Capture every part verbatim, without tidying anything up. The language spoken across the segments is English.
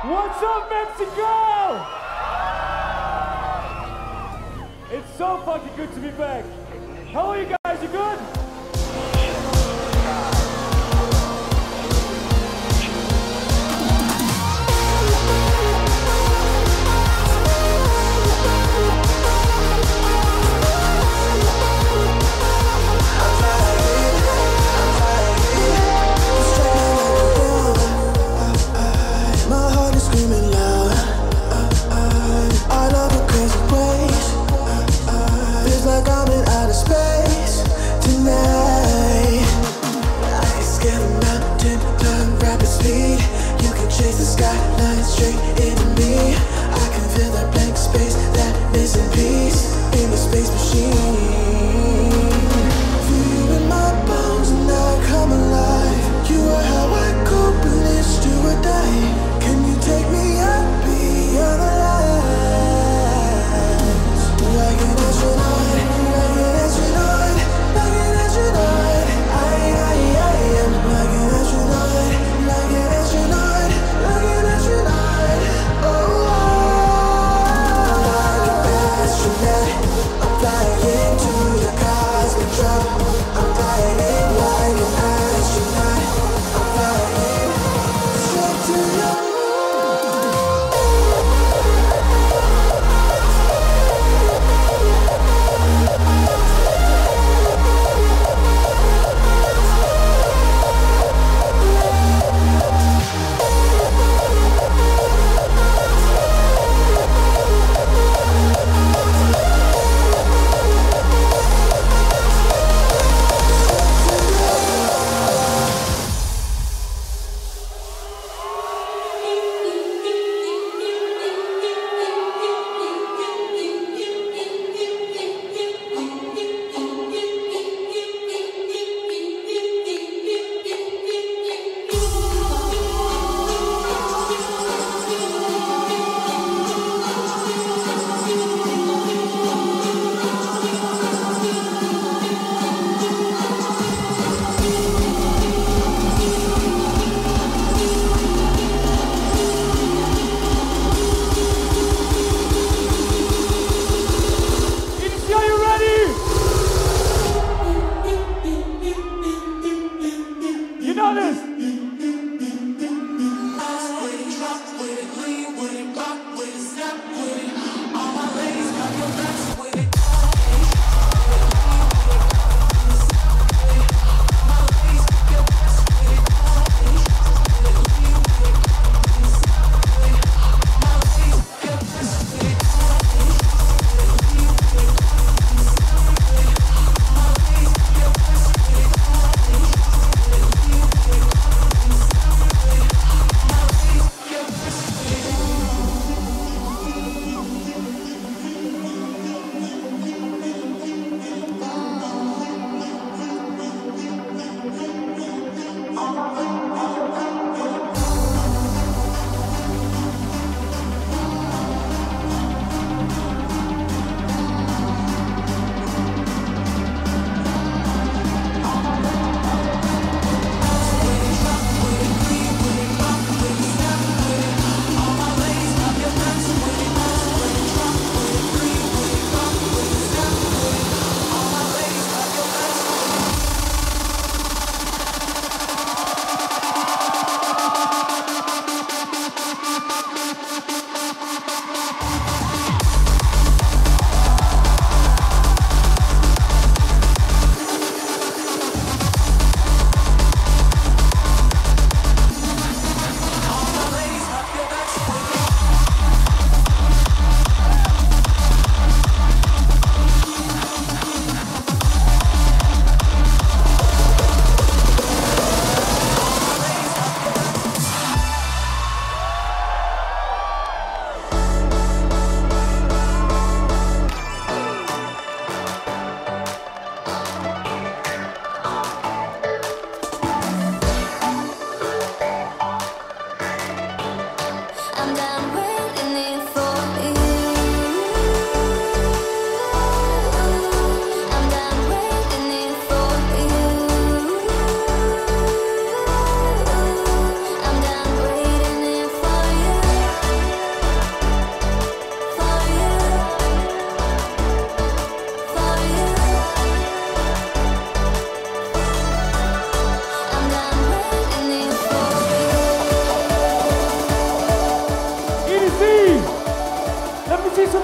What's up, Mexico? It's so fucking good to be back. How are you guys? You good?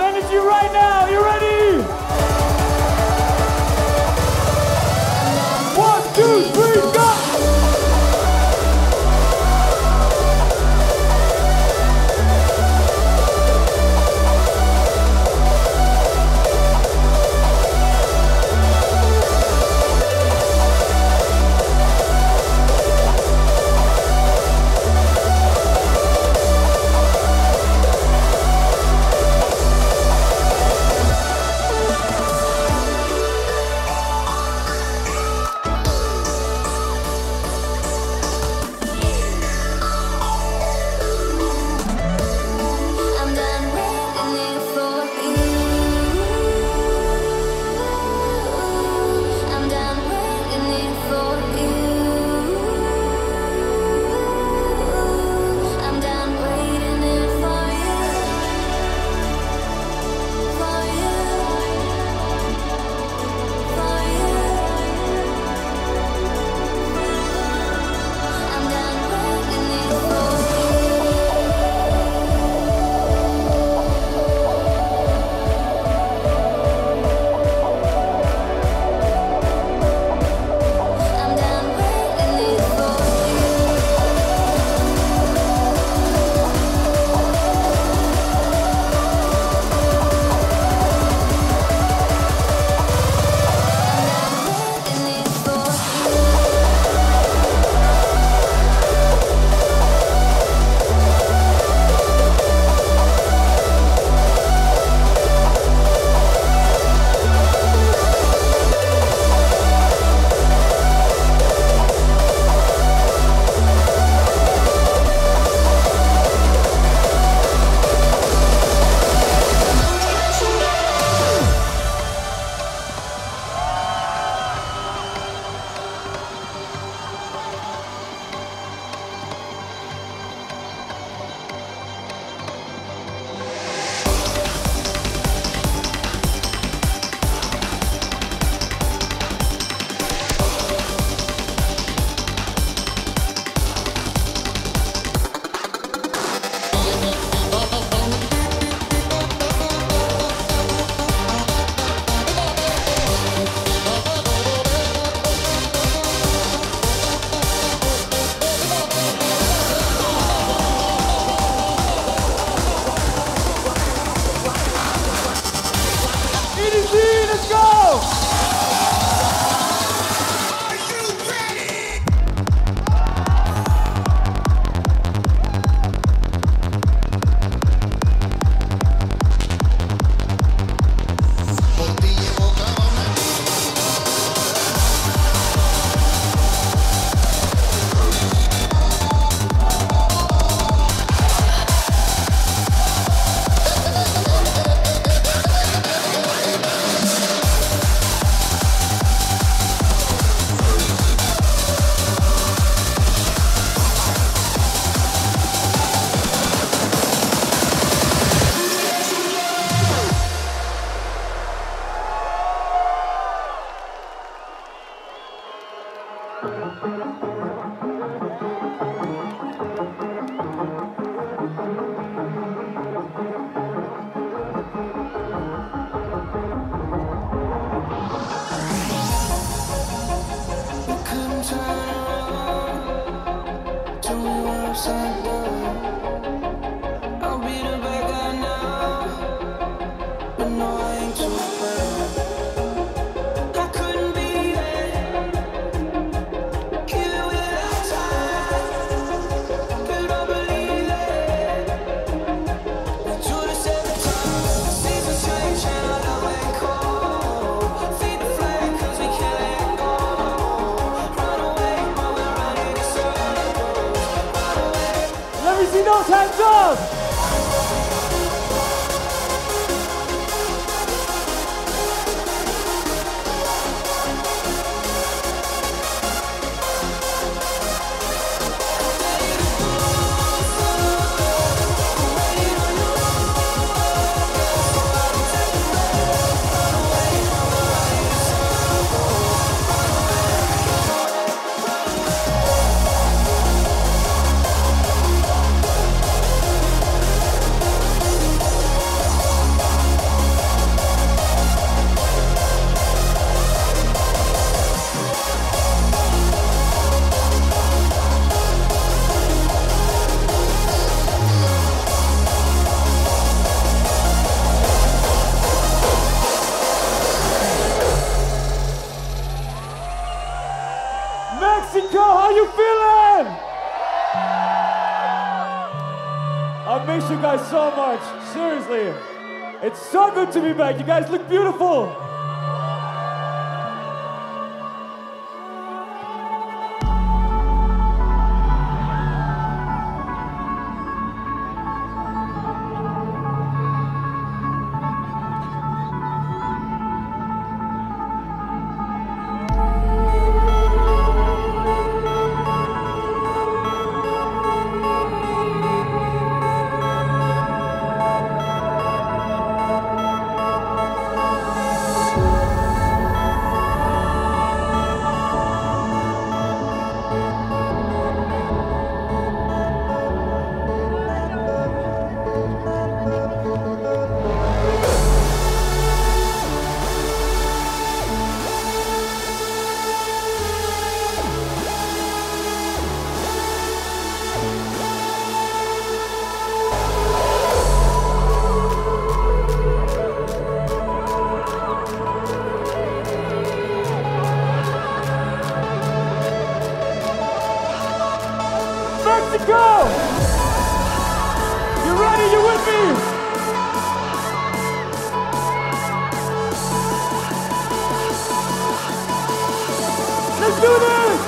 energy right now. You ready? One, two, three, go! Let's go! See those hands up! I miss you guys so much. Seriously. It's so good to be back. You guys look beautiful. Mexico! You ready? You with me? Let's do this!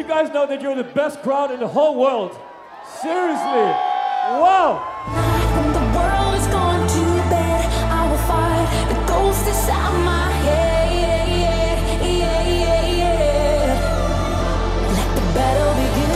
guys know that you're the best crowd in the whole world. Seriously. Wow. When the world is gone to bed, I will fight the ghost inside my head. Yeah, yeah, yeah, yeah. Let the battle begin.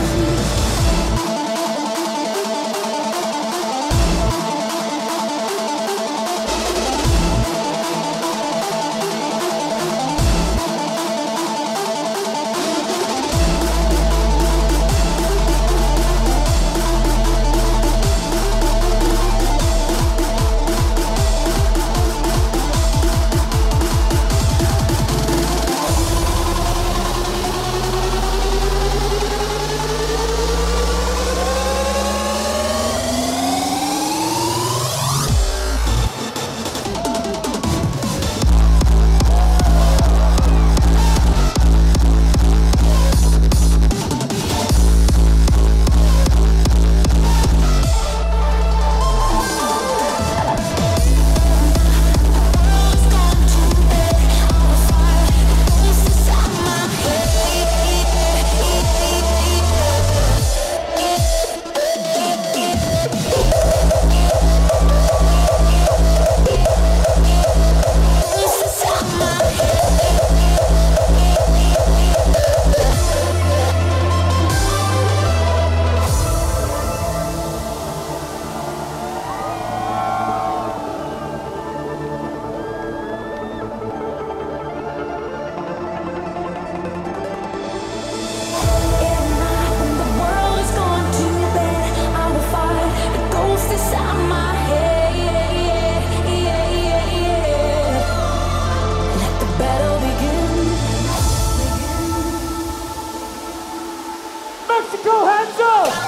Mexico, hands up!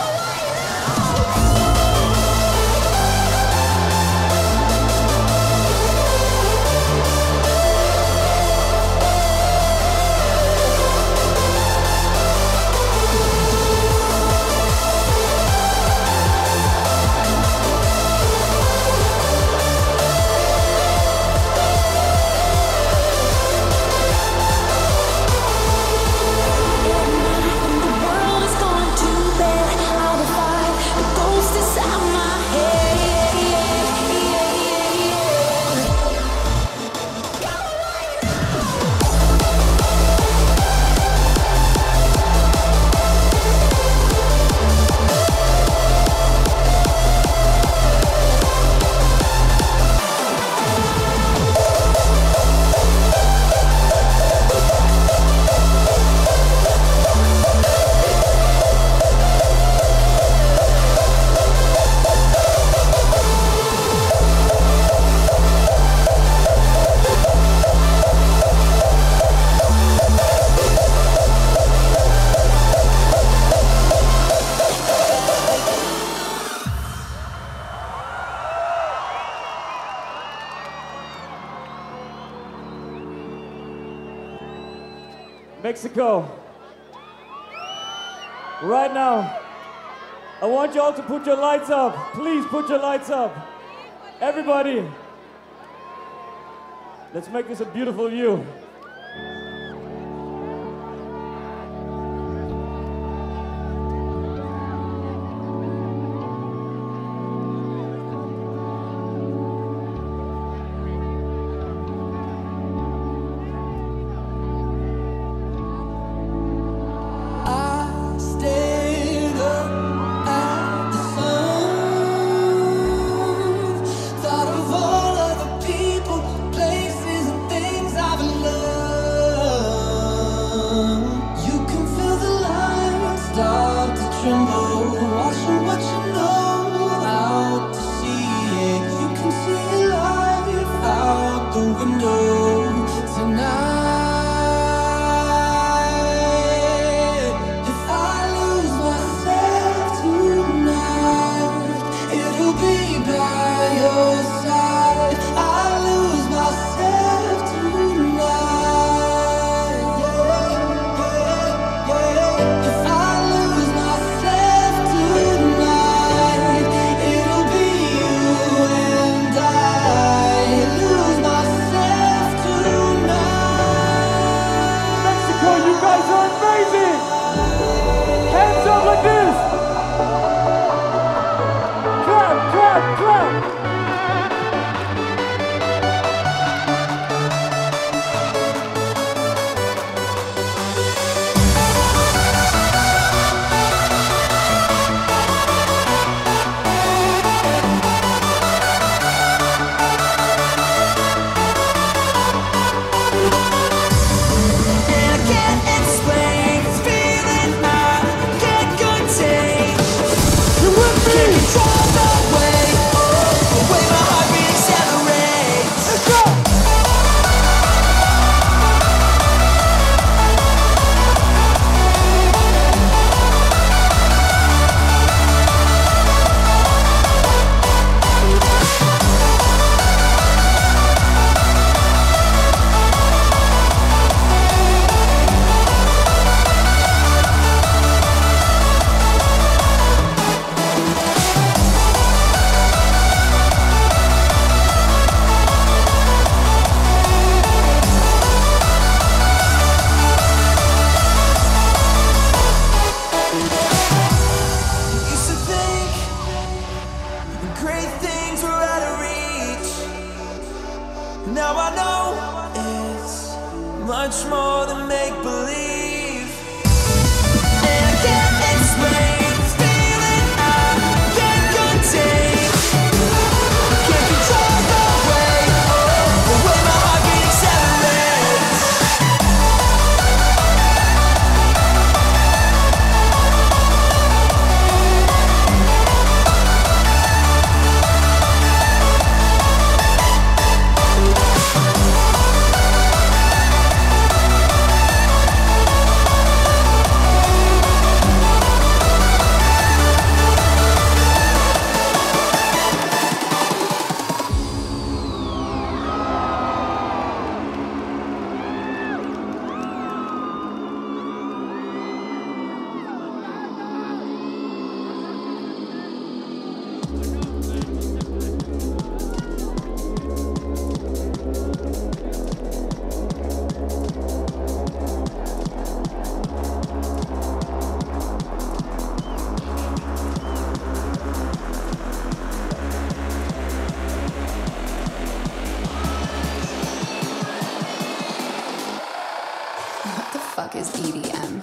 Mexico, right now, I want you all to put your lights up. Please put your lights up. Everybody, let's make this a beautiful view. Thought of all of the people, places, and things I've loved. much more than make believe. And I can't explain this feeling I can't contain. Can't control the way, oh, the way my heart can accelerate. What the fuck is E D M?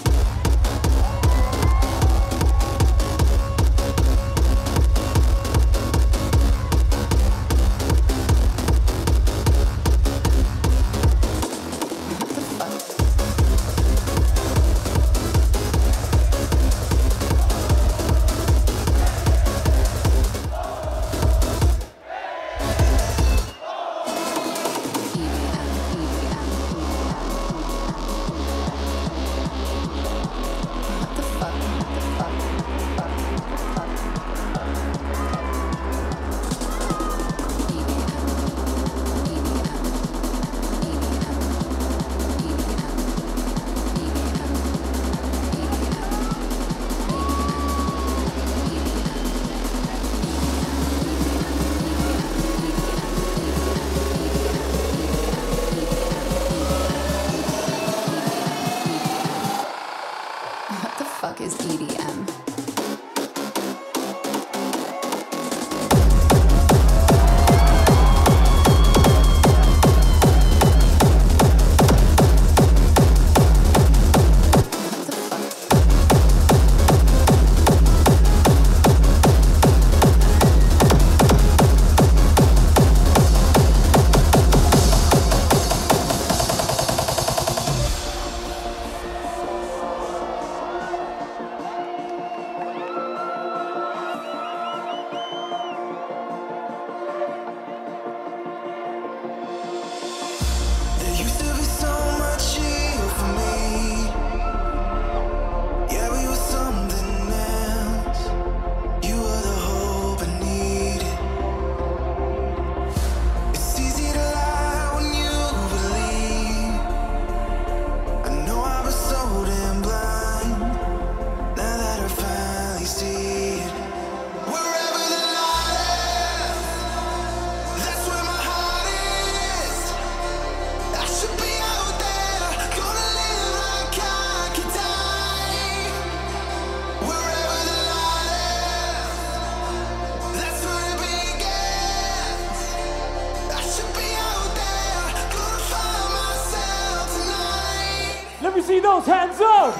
What the fuck is E D M? Let me see those hands up!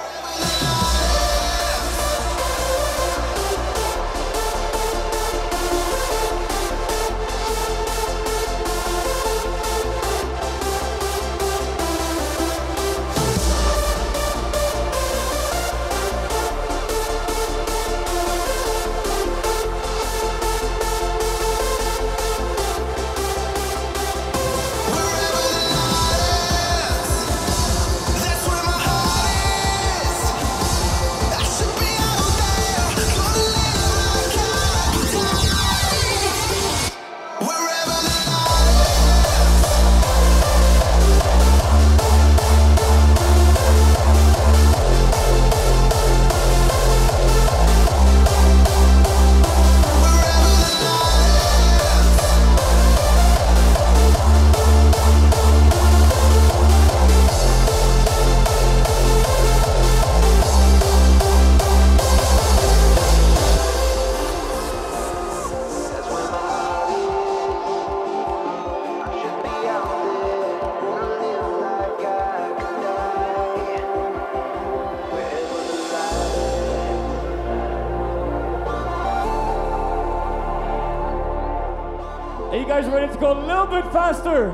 That's where my heart is. guys ready to go a little bit faster?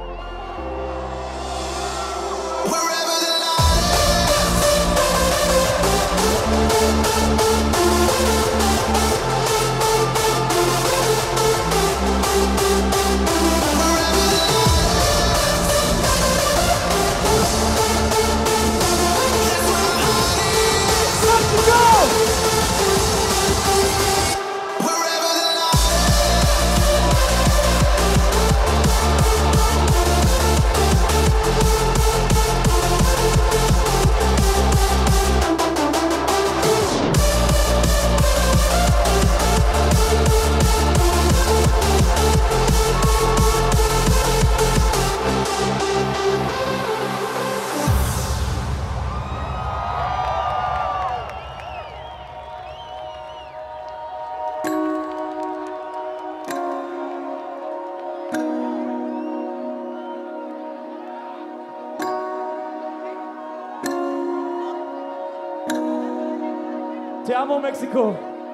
Te amo, Mexico.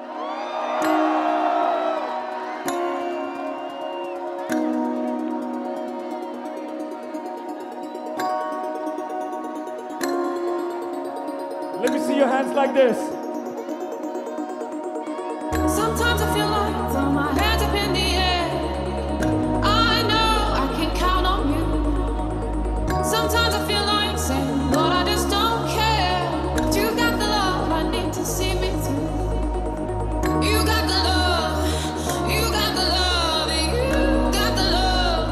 Let me see your hands like this. Sometimes I feel like throw my hands up in the air. I know I can count on you. Sometimes I feel like saying, Lord, I just don't care. But you got the love I need to see me through. You got the love, you got the love, you got the love.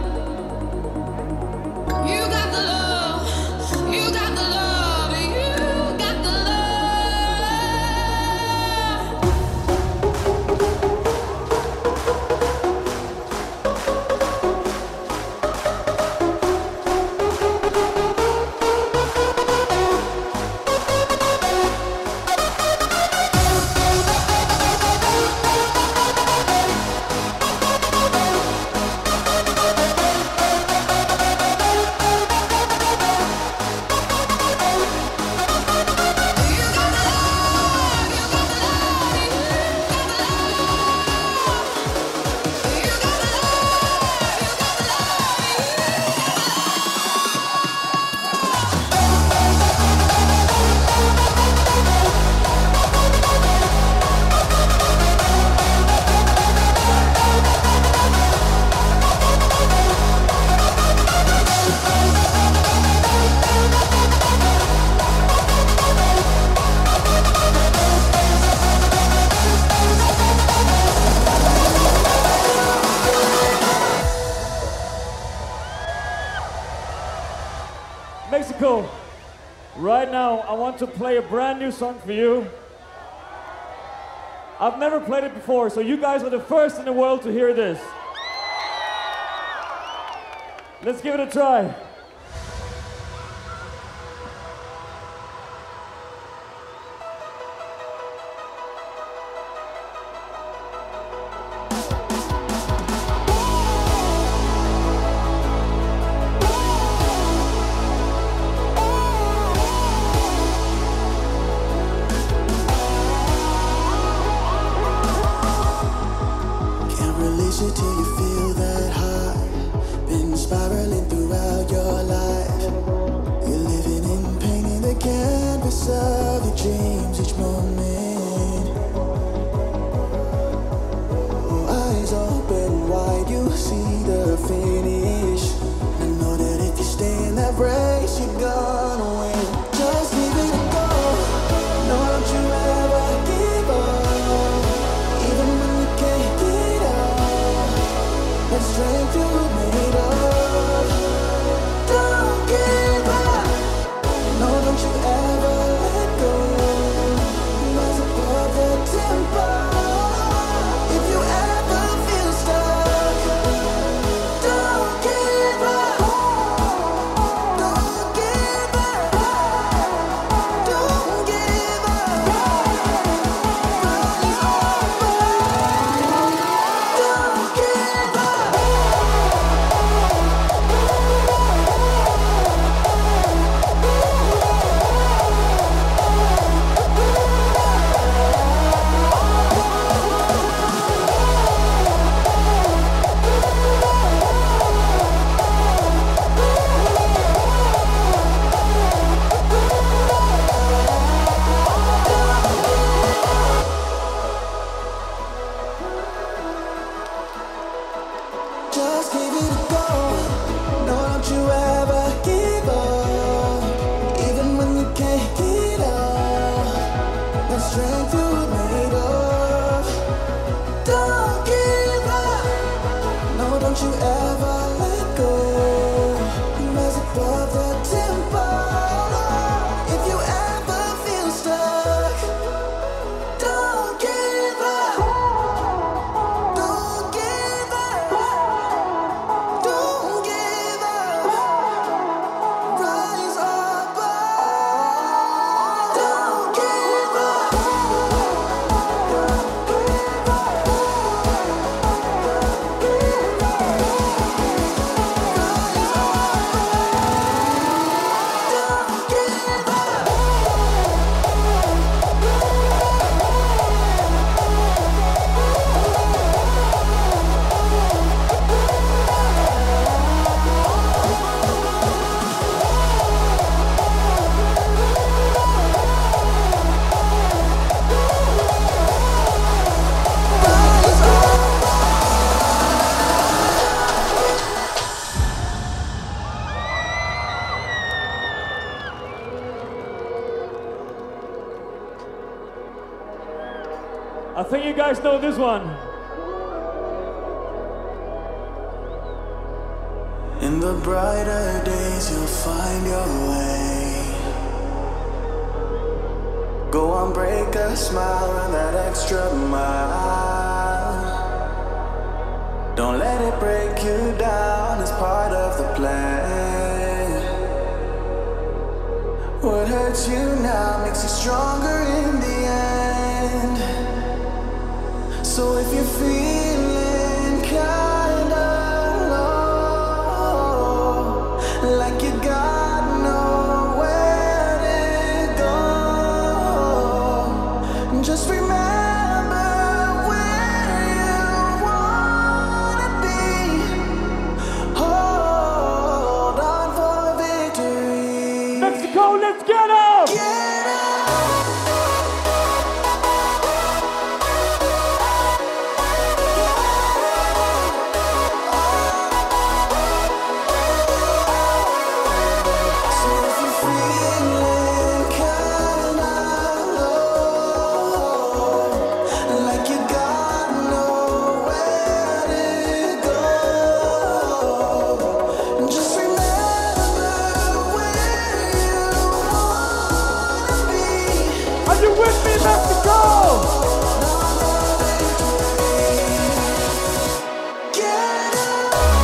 You got the love, you got the love, you got the love. Mexico, right now I want to play a brand new song for you. I've never played it before, so you guys are the first in the world to hear this. Let's give it a try. Can't release it till you feel that high. Been spiraling throughout your life. You're living in painting the canvas of your dreams each moment. Oh, eyes open wide, you see the finish. I know that if you stay in that race, you're gonna win. Just leave it go. No, don't you ever give up. Even when you can't get up, that strength you made of. Don't give up. No, don't you ever let go. Rise above the tempo. If you ever feel stuck, don't give up. Don't give up. Don't give up. Run is over. Don't give up. I think you guys know this one. In the brighter days you'll find your way. Go on, break a smile, run that extra mile. Don't let it break you down, it's part of the plan. What hurts you now makes you stronger in the end. So if you're feeling kinda low, like you got nowhere to go, just remember where you wanna be. Hold on for victory. Mexico, let's get up! Get up. So if you're feeling kinda low, like you got nowhere to go, just remember where you wanna be. Are you with me, Mexico? Get up.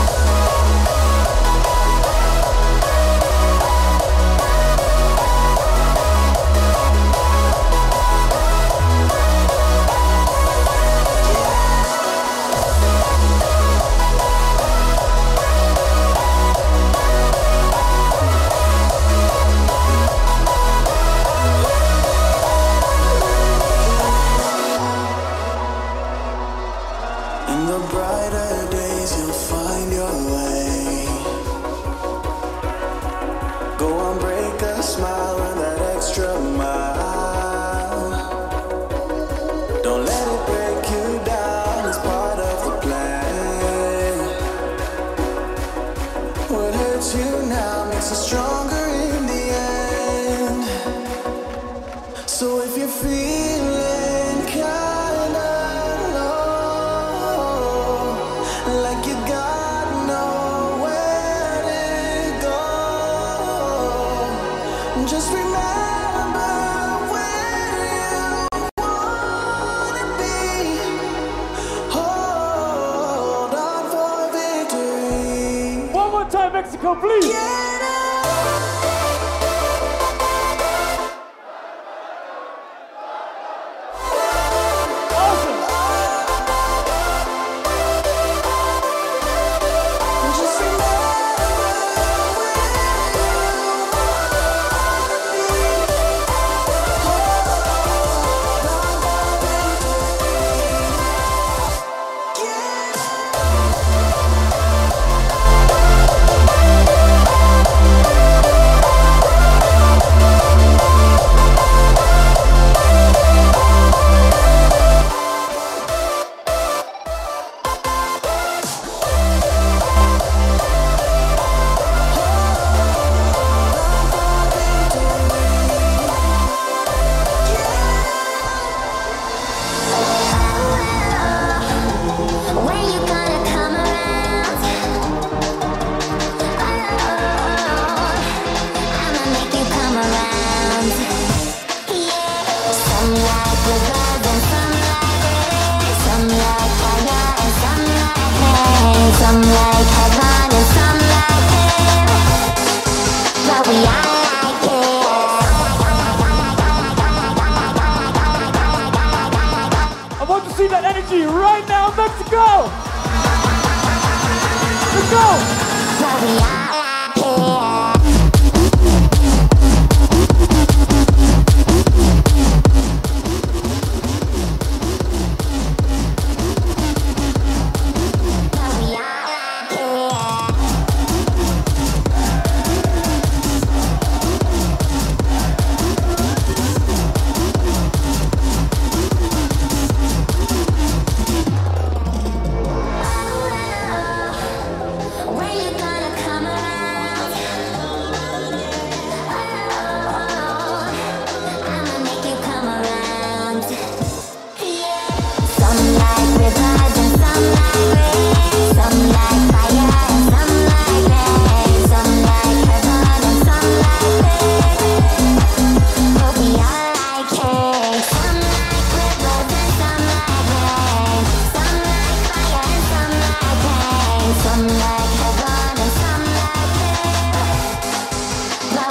In the brighter days you'll find your way. Go on, break a smile, run that extra mile. Don't let it break you down, it's part of the plan. What hurts you now makes you stronger in the end. So if you're feeling kinda low, like you got nowhere to go, just remember where you wanna be. Hold on for victory. One more time, Mexico, please! Get up. Awesome! Just remember where you When you gonna come around? Oh, I'ma make you come around. Yeah, some like with love and some like it. Some like fire and some like pain. Some like heaven and some like hell. But we all like it. I want to see that energy right now, Mexico! Let's go! But we all like it. But we all like it. When you gonna come around?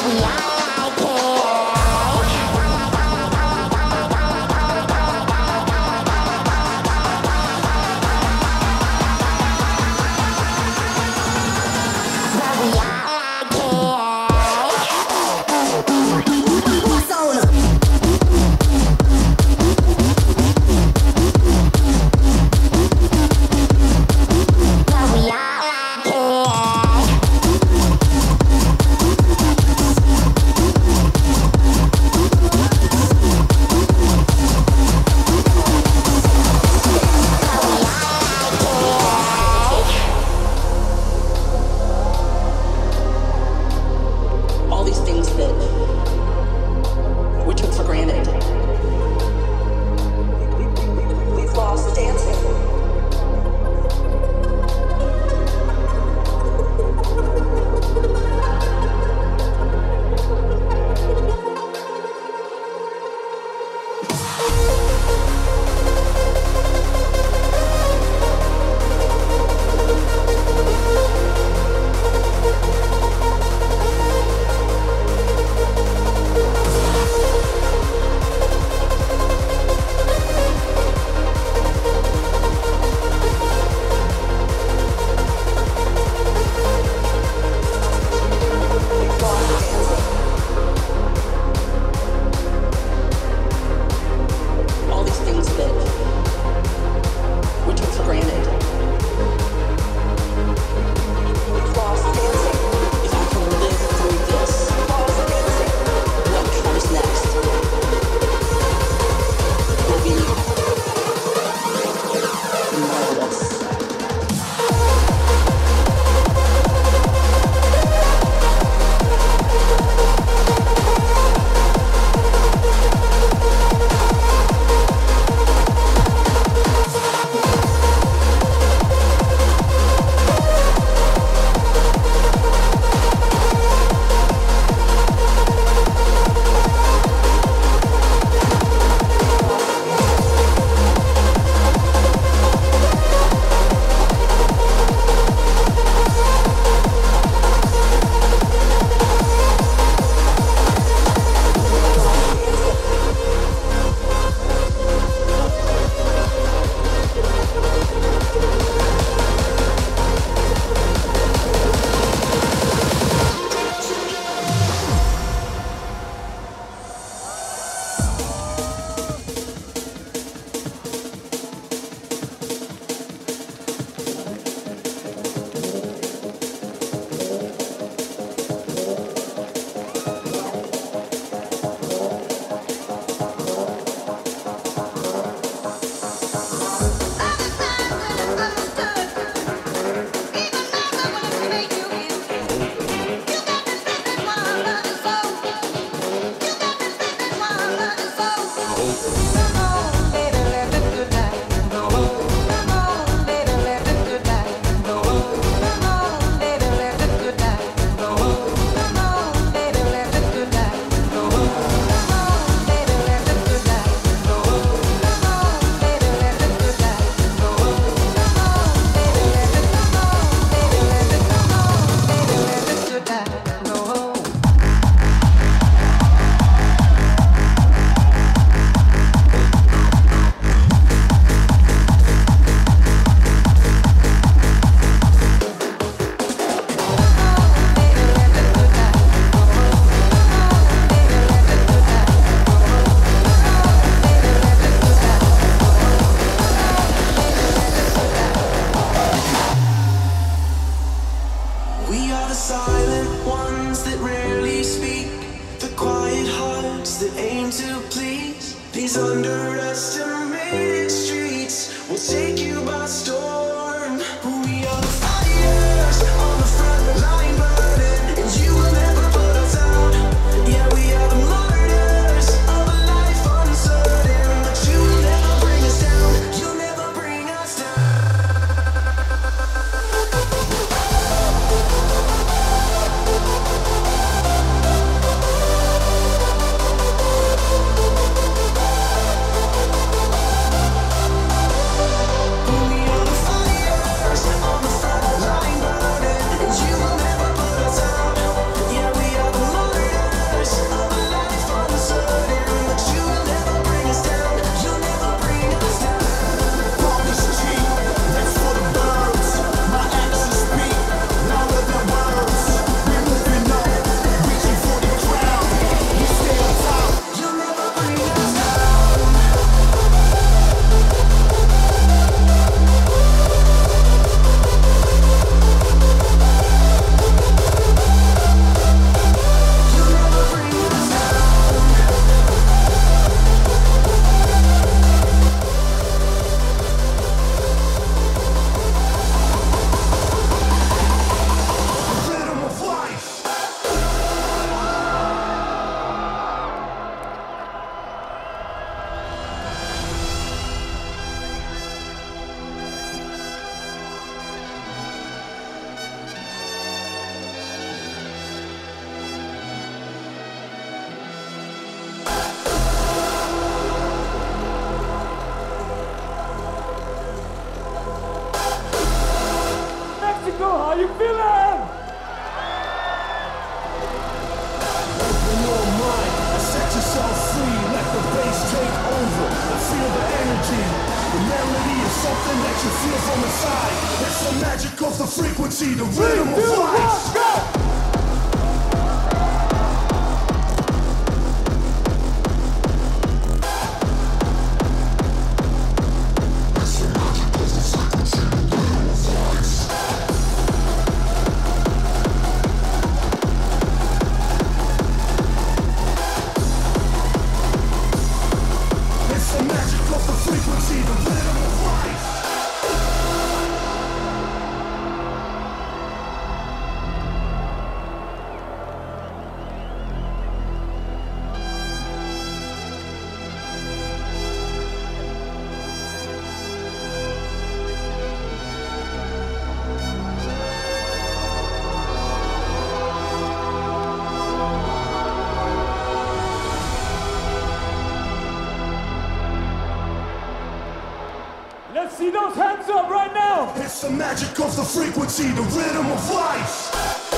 These underestimated streets will take you by storm. We are the fires on the front line burning, and you will never put us out. Yeah, we are the martyrs of a life uncertain, but you will never bring us down. You'll never bring us down. We are you feel from inside. It's the magic of the frequency, the rhythm of life. Go! Let's see those hands up right now. It's the magic of the frequency, the rhythm of life.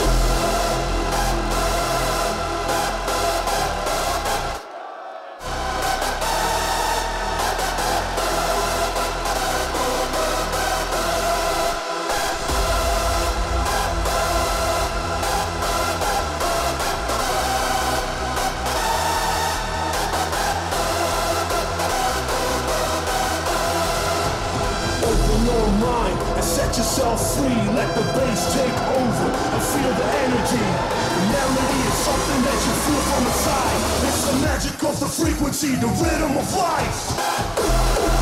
Set yourself free, let the bass take over and feel the energy. The melody is something that you feel from inside. It's the magic of the frequency, the rhythm of life.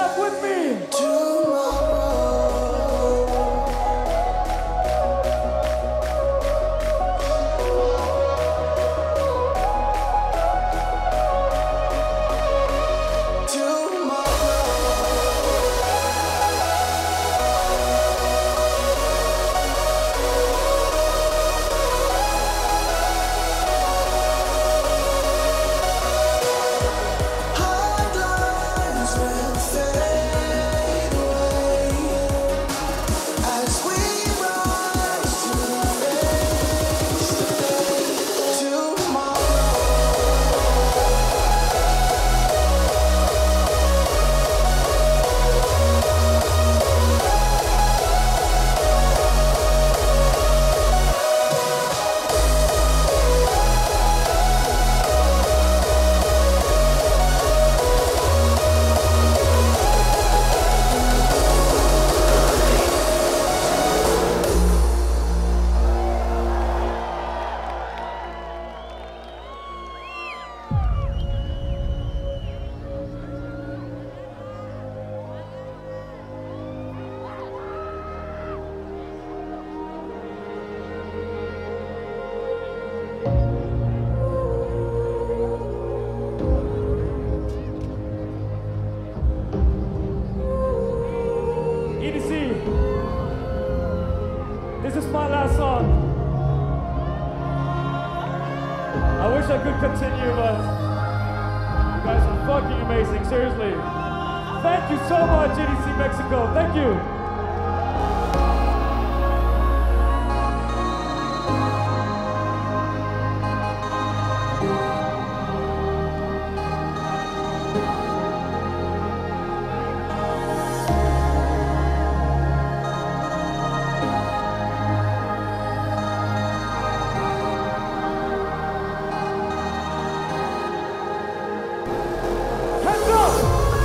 up with me. E D C, this is my last song. I wish I could continue, but you guys are fucking amazing, seriously. Thank you so much, E D C Mexico, thank you. Hands up!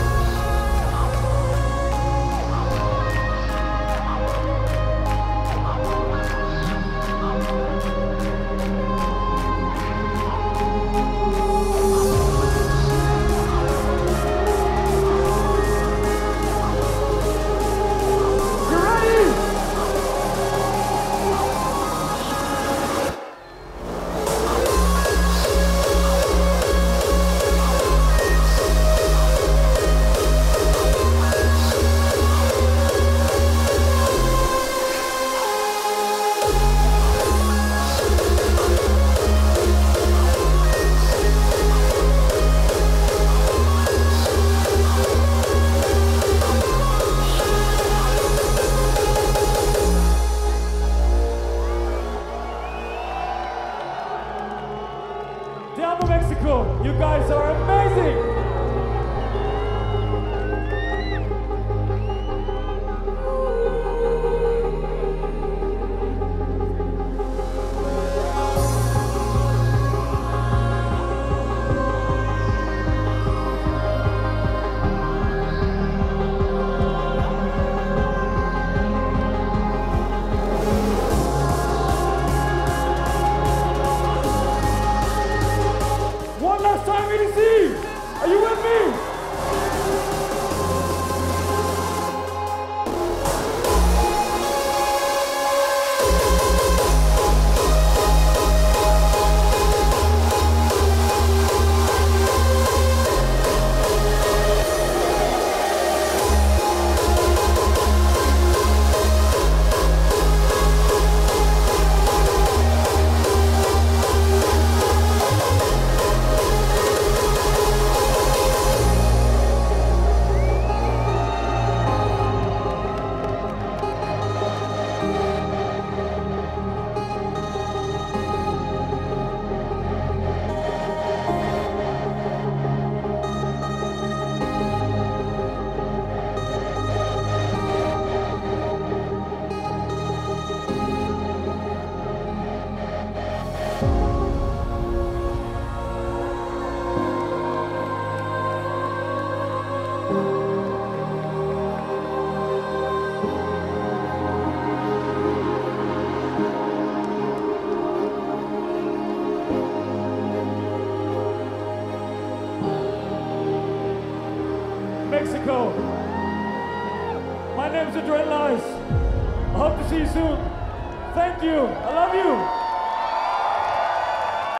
Diablo Mexico, you guys are amazing! One last time, E D C! Are you with me? Mexico. My name's Adrenaline Ice. I hope to see you soon. Thank you. I love you.